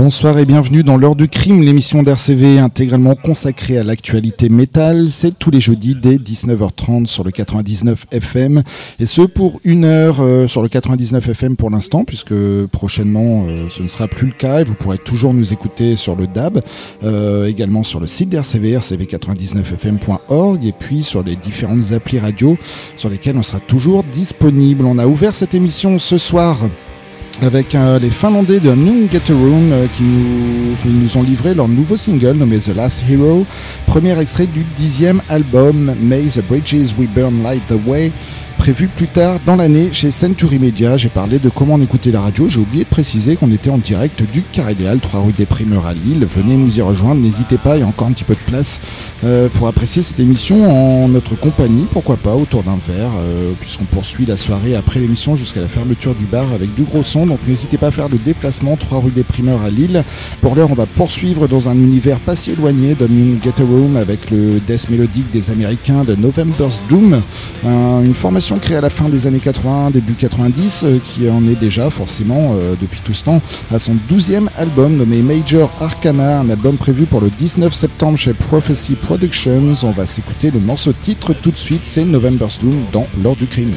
Bonsoir et bienvenue dans l'heure du crime, l'émission d'RCV intégralement consacrée à l'actualité métal. C'est tous les jeudis dès 19h30 sur le 99 FM et ce pour une heure sur le 99 FM pour l'instant, puisque prochainement ce ne sera plus le cas et vous pourrez toujours nous écouter sur le DAB, également sur le site d'RCV, rcv99fm.org, et puis sur les différentes applis radio sur lesquelles on sera toujours disponible. On a ouvert cette émission ce soir avec les Finlandais de New Get a Room qui nous ont livré leur nouveau single nommé The Last Hero, premier extrait du 10e album May the Bridges We Burn Light the Way, prévu plus tard dans l'année chez Century Media. J'ai parlé de comment on écoutait la radio, j'ai oublié de préciser qu'on était en direct du Carré des Halles, 3 rue des Primeurs à Lille. Venez nous y rejoindre, n'hésitez pas, il y a encore un petit peu de place pour apprécier cette émission en notre compagnie, pourquoi pas autour d'un verre, puisqu'on poursuit la soirée après l'émission jusqu'à la fermeture du bar avec du gros son, donc n'hésitez pas à faire le déplacement, 3 rue des Primeurs à Lille. Pour l'heure, on va poursuivre dans un univers pas si éloigné de New Get a Room avec le death mélodique des Américains de November's Doom, une formation créée à la fin des années 80, début 90, qui en est déjà forcément depuis tout ce temps à son 12e album nommé Major Arcana, un album prévu pour le 19 septembre chez Prophecy Productions. On va s'écouter le morceau titre tout de suite, c'est November's Doom dans l'heure du crime.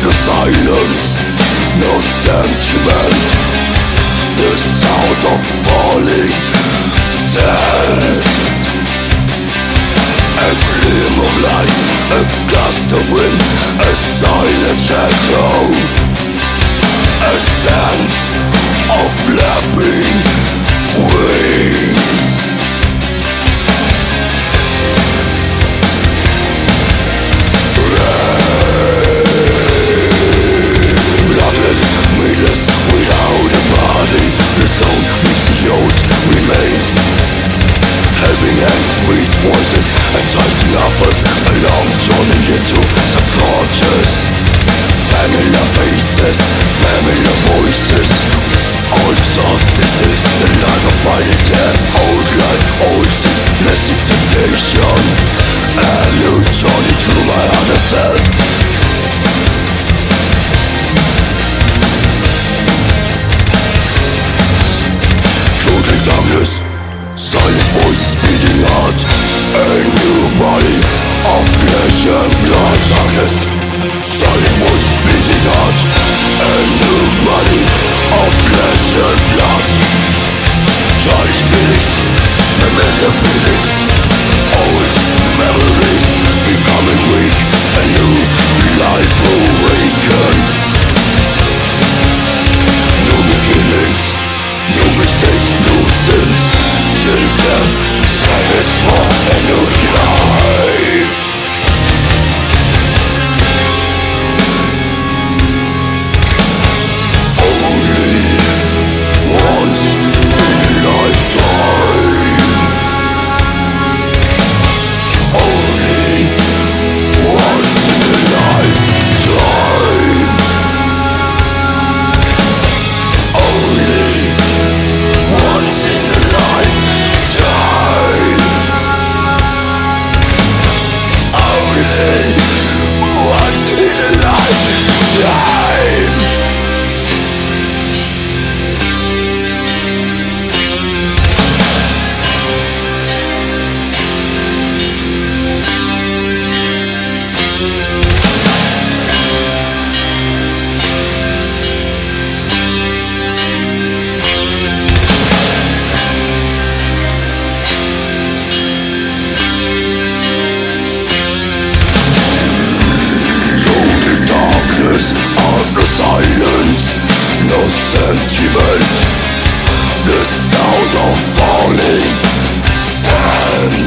no silence, no sentiment. The sound of falling sand. A gleam of light, a gust of wind, a silent shadow. A sense of flapping wings. Bloodless, meatless, without a body. The soul meets the old remains. Helping hands, sweet voices, enticing offers. A long journey into subconscious. Familiar faces, familiar voices. Old soft, this is the life of fighting death. Old life, old sin, blessed temptation. A new journey through my other self. Total darkness, silent voices beating out. A new body of flesh and blood. Darkness, silent voices beating out. A new body of flesh and blood. Childish feelings, familiar feelings. Old memories becoming weak. A new life awakens. New beginnings, new mistakes, new sins. Till death silence for a new life. Only once in a lifetime. Only once in a lifetime. Only once in a lifetime. Only once in a lifetime. Total darkness, no silence, no sentiment. The sound of falling sand.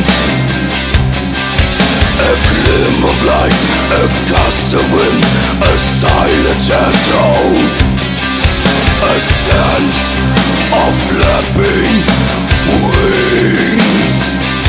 A gleam of light, a gust of wind, a silent shadow. A sense of flapping wings.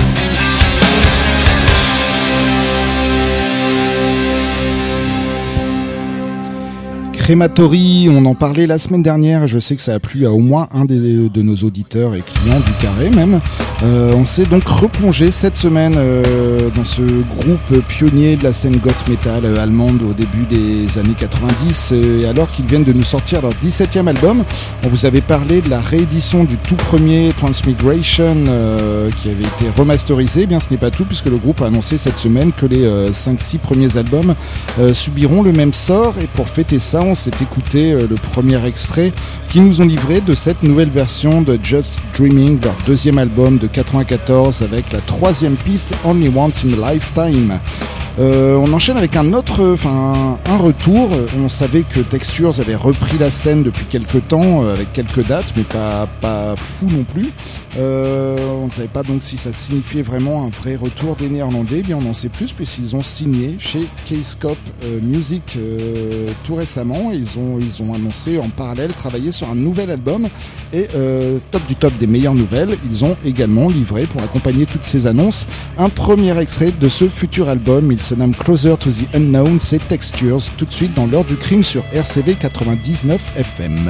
Crématory, on en parlait la semaine dernière, je sais que ça a plu à au moins un de nos auditeurs et clients du Carré même. On s'est donc replongé cette semaine dans ce groupe pionnier de la scène goth metal allemande au début des années 90, et alors qu'ils viennent de nous sortir leur 17e album. On vous avait parlé de la réédition du tout premier Transmigration qui avait été remasterisé. Eh bien, ce n'est pas tout, puisque le groupe a annoncé cette semaine que les 5-6 premiers albums subiront le même sort, et pour fêter ça, on s'est écouté le premier extrait qu'ils nous ont livré de cette nouvelle version de Just Dreaming, leur deuxième album de 94, avec la troisième piste Only Once in a Lifetime. On enchaîne avec un retour. On savait que Textures avait repris la scène depuis quelques temps, avec quelques dates, mais pas fou non plus. On ne savait pas donc si ça signifiait vraiment un vrai retour des Néerlandais. Eh bien, on en sait plus, puisqu'ils ont signé chez K-Scope Music tout récemment. Ils ont annoncé en parallèle travailler sur un nouvel album. Et top du top des meilleures nouvelles, ils ont également livré, pour accompagner toutes ces annonces, un premier extrait de ce futur album. Il se nomme Closer to the Unknown, c'est Textures, tout de suite dans l'heure du crime sur RCV 99 FM.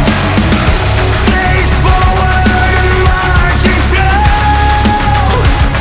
Face forward and marching through.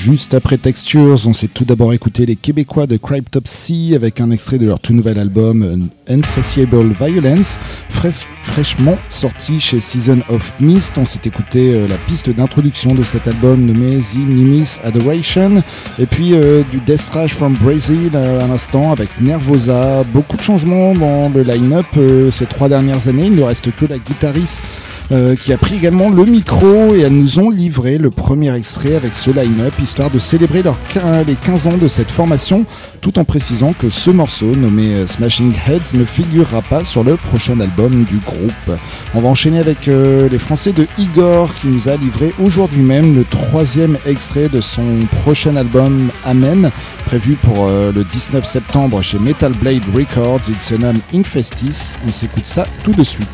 Juste après Textures, on s'est tout d'abord écouté les Québécois de Cryptopsy avec un extrait de leur tout nouvel album Insatiable Violence, fraîchement sorti chez Season of Mist. On s'est écouté la piste d'introduction de cet album nommé The Nimis Adoration, et puis du Death Trash from Brazil à l'instant avec Nervosa. Beaucoup de changements dans le line-up ces 3 dernières années. Il ne reste que la guitariste qui a pris également le micro, et elles nous ont livré le premier extrait avec ce line-up, histoire de célébrer les 15 ans de cette formation, tout en précisant que ce morceau, nommé Smashing Heads, ne figurera pas sur le prochain album du groupe. On va enchaîner avec les Français de Igor, qui nous a livré aujourd'hui même le 3e extrait de son prochain album Amen, prévu pour le 19 septembre chez Metal Blade Records. Il se nomme Infestis. On s'écoute ça tout de suite.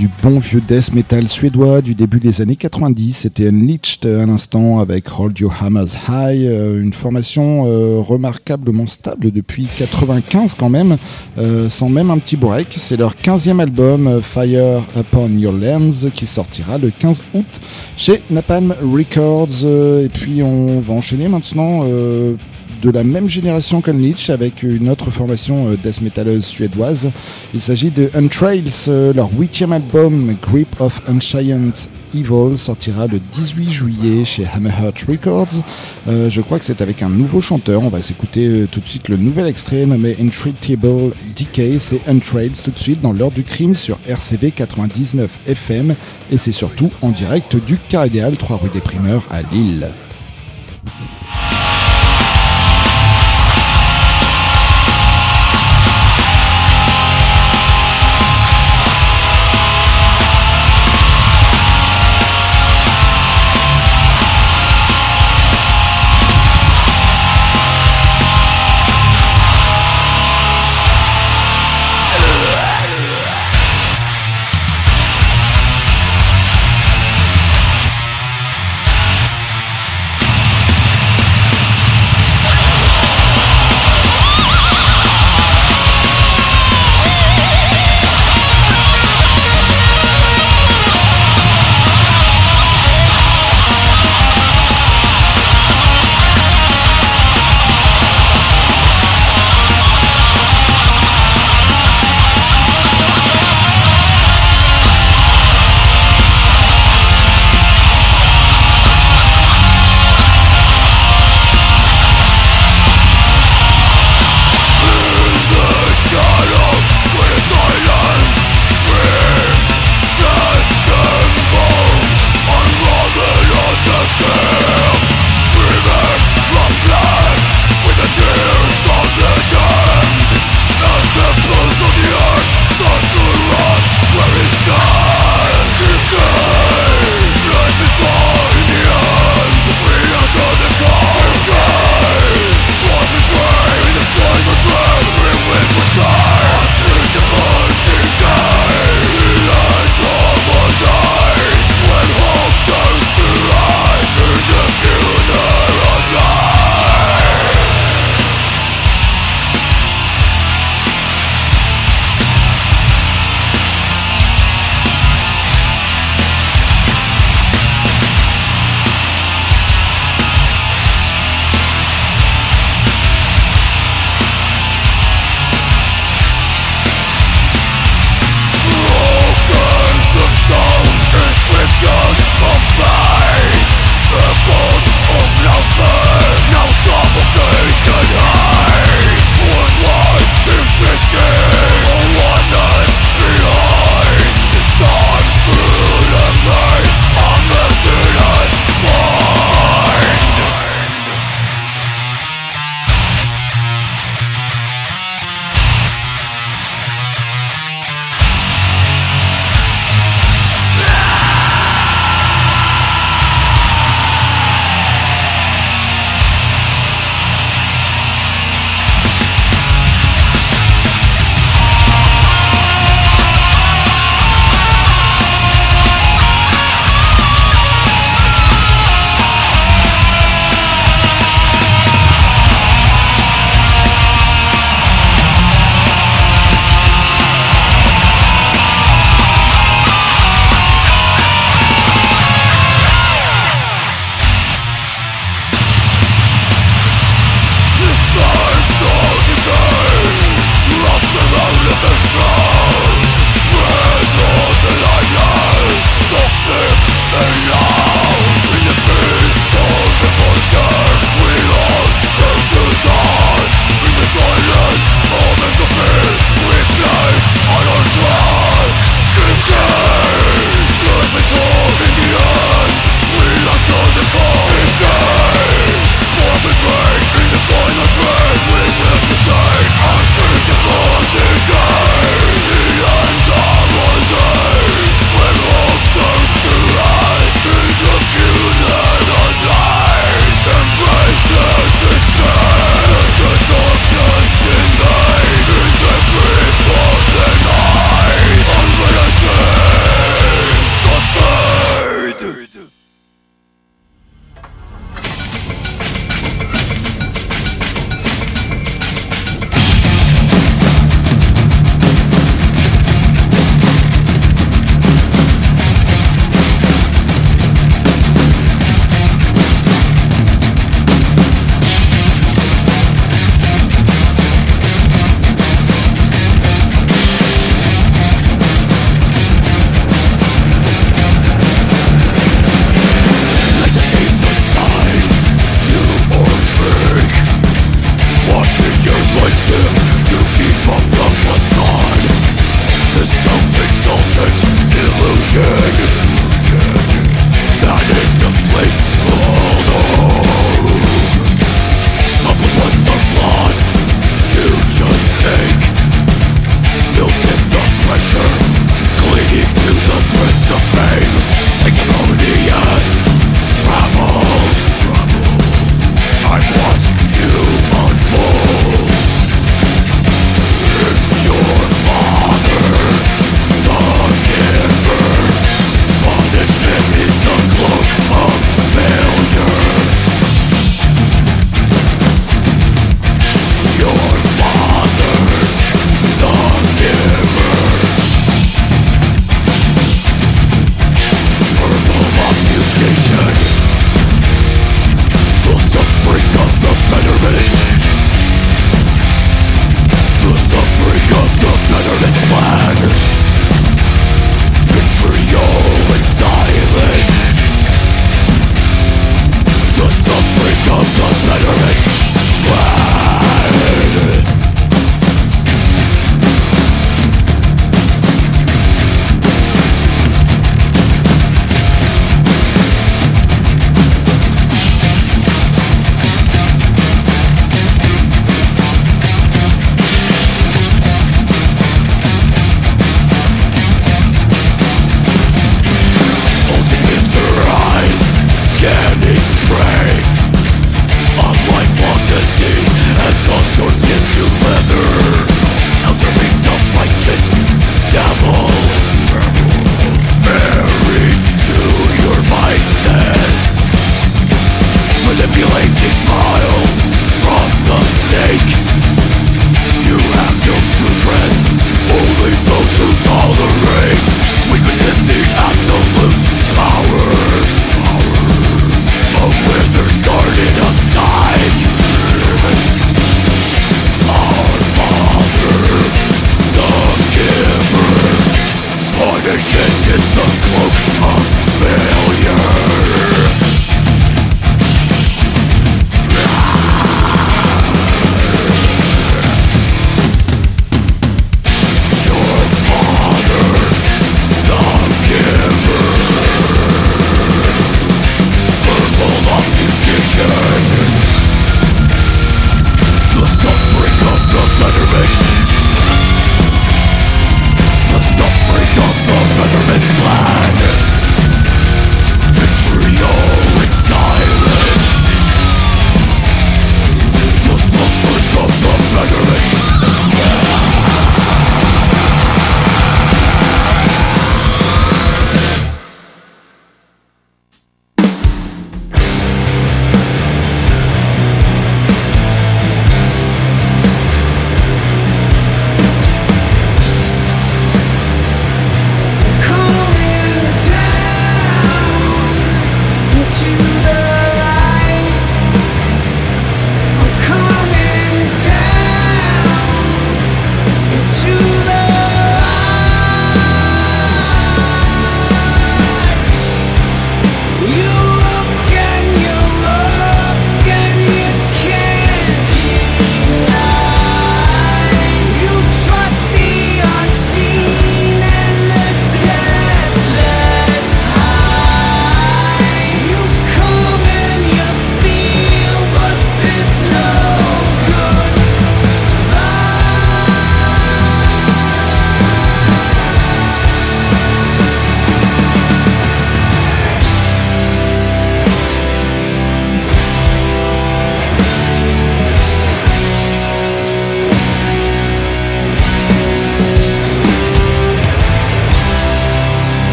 du bon vieux death metal suédois du début des années 90. C'était Unleashed à l'instant avec Hold Your Hammers High, une formation remarquablement stable depuis 95 quand même, sans même un petit break. C'est leur 15e album Fire Upon Your Lands qui sortira le 15 août chez Napalm Records. Et puis on va enchaîner maintenant de la même génération qu'Unleashed avec une autre formation death metaleuse suédoise. Il s'agit de Untrails, leur 8e album Grip of Ancient Evil sortira le 18 juillet chez Hammerheart Records. Je crois que c'est avec un nouveau chanteur. On va s'écouter tout de suite le nouvel extrait nommé Intreatable Decay. C'est Untrails tout de suite dans l'heure du crime sur RCV 99 FM et c'est surtout en direct du Carré des Halles, 3 rue des Primeurs à Lille.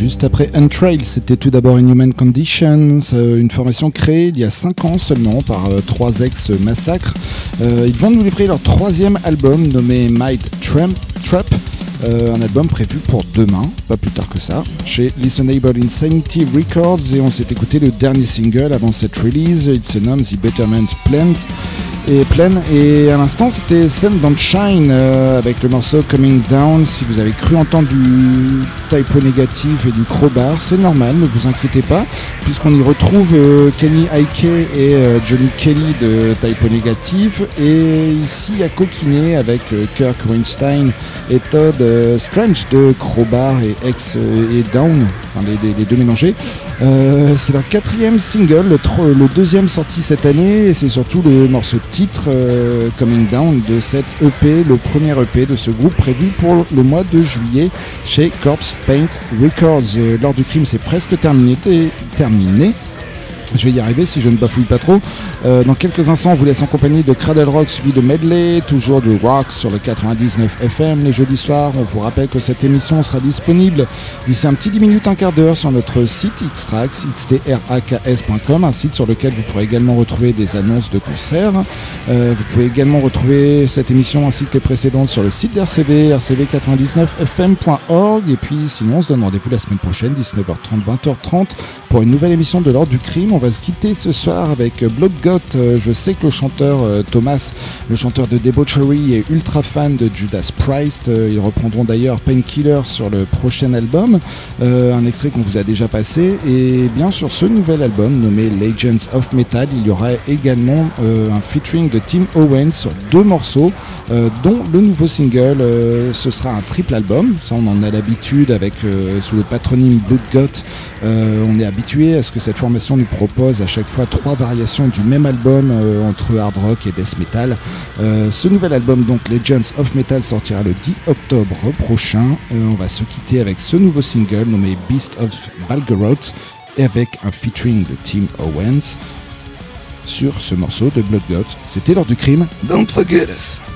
Juste après Untrail, c'était tout d'abord Inhuman Conditions, une formation créée il y a 5 ans seulement par 3 ex-Massacre. Ils vont nous livrer leur 3e album nommé Might Trap. Un album prévu pour demain, pas plus tard que ça, chez Listenable Insanity Records, et on s'est écouté le dernier single avant cette release. Il se nomme The Betterment Plan, et à l'instant c'était Sun Don't Shine avec le morceau Coming Down. Si vous avez cru entendre du Typo Négatif et du Crowbar, c'est normal, ne vous inquiétez pas, puisqu'on y retrouve Kenny Aike et Johnny Kelly de Typo Négatif, et ici à coquiner avec Kirk Weinstein et Todd Strange de Crowbar et Down, enfin les deux mélangés. C'est leur 4e single, le 2e sorti cette année, et c'est surtout le morceau titre Coming Down de cette EP, le premier EP de ce groupe prévu pour le mois de juillet chez Corpse Paint Records. L'heure du crime, c'est presque terminé. Je vais y arriver si je ne bafouille pas trop. Dans quelques instants, on vous laisse en compagnie de Cradle Rock suivi de Medley, toujours du rock sur le 99 FM les jeudis soirs. On vous rappelle que cette émission sera disponible d'ici un petit 10 minutes, un quart d'heure sur notre site xtrax, xtraks.com, un site sur lequel vous pourrez également retrouver des annonces de concerts. Vous pouvez également retrouver cette émission ainsi que les précédentes sur le site d'RCV, rcv99fm.org. Et puis sinon, on se donne rendez-vous la semaine prochaine, 19h30, 20h30, pour une nouvelle émission de l'Ordre du Crime. On va se quitter ce soir avec Blood Goat. Je sais que le chanteur Thomas, le chanteur de Debauchery, est ultra fan de Judas Priest. Ils reprendront d'ailleurs Painkiller sur le prochain album, un extrait qu'on vous a déjà passé. Et bien sur ce nouvel album nommé Legends of Metal, il y aura également un featuring de Tim Owens sur 2 morceaux, dont le nouveau single. Ce sera un triple album, ça on en a l'habitude avec sous le patronyme Blood Goat. On est habitué à ce que cette formation nous propose à chaque fois 3 variations du même album entre hard rock et death metal. Ce nouvel album, donc Legends of Metal, sortira le 10 octobre prochain. On va se quitter avec ce nouveau single nommé Beast of Valgaroth, et avec un featuring de Tim Owens sur ce morceau de Blood Goat. C'était l'Heure du Crime. Don't forget us!